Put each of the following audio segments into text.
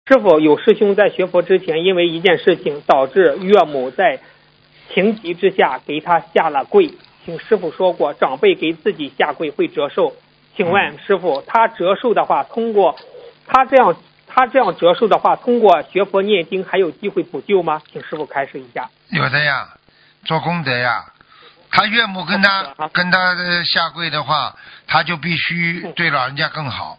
师傅，有师兄在学佛之前，因为一件事情导致岳母在情急之下给他下了跪，请师傅说过，长辈给自己下跪会折寿。请问师傅，他折寿的话，通过他这样折寿的话，通过学佛念经还有机会补救吗？请师傅开示一下。 有的呀，做功德呀。他岳母跟他下跪的话，他就必须对老人家更好。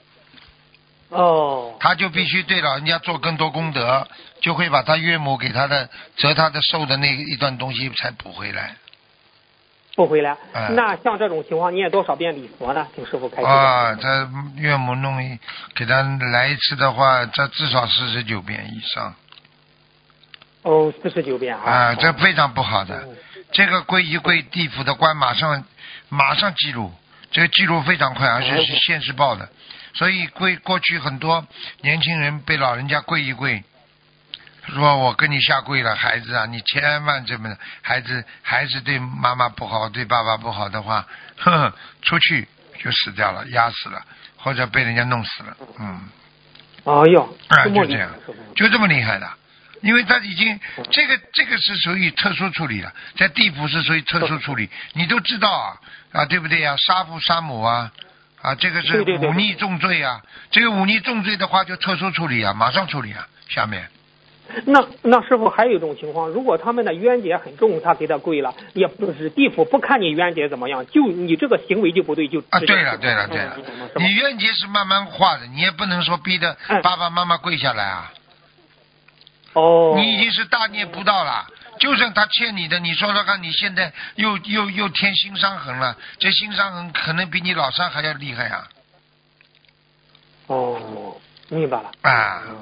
哦。 他就必须对老人家做更多功德，就会把他岳母给他的折他的寿的那一段东西才补回来。 补回来。那像这种情况，念多少遍礼佛呢？请师傅开示。 他岳母给他来一次的话，这至少49遍以上。 哦，49遍啊。 这非常不好的。这个跪一跪，地府的官马上记录，这个记录非常快，而且是现世报的。所以过去很多年轻人被老人家跪一跪，说我跟你下跪了，孩子啊，你千万这么孩子对妈妈不好，对爸爸不好的话，出去就死掉了，压死了，或者被人家弄死了。 哎呦， 就这样，就这么厉害的。因为他已经这个是属于特殊处理了，在地府是属于特殊处理，你都知道啊，对不对呀？杀父杀母啊，这个是忤逆重罪啊。这个忤逆重罪的话，就特殊处理啊，马上处理啊。下面， 那师傅还有一种情况，如果他们的冤结很重，他给他跪了，也不是地府不看你冤结怎么样，就你这个行为就不对，就对了，你冤结是慢慢化的，你也不能说逼着爸爸妈妈跪下来啊。你已经是大逆不道了，就算他欠你的，你说说看，你现在又添新伤痕了，这新伤痕可能比你老伤还要厉害啊。 明白了。